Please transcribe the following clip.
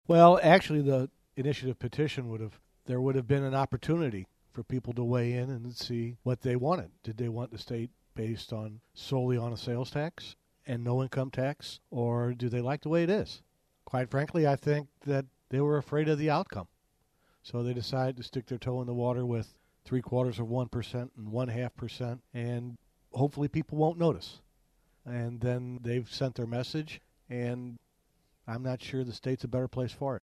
Well, actually, the initiative petition there would have been an opportunity for people to weigh in and see what they wanted. Did they want the state based on solely on a sales tax and no income tax, or do they like the way it is? Quite frankly, I think that they were afraid of the outcome. So they decided to stick their toe in the water with 0.75% and 0.5%, and hopefully people won't notice. And then they've sent their message, and I'm not sure the state's a better place for it.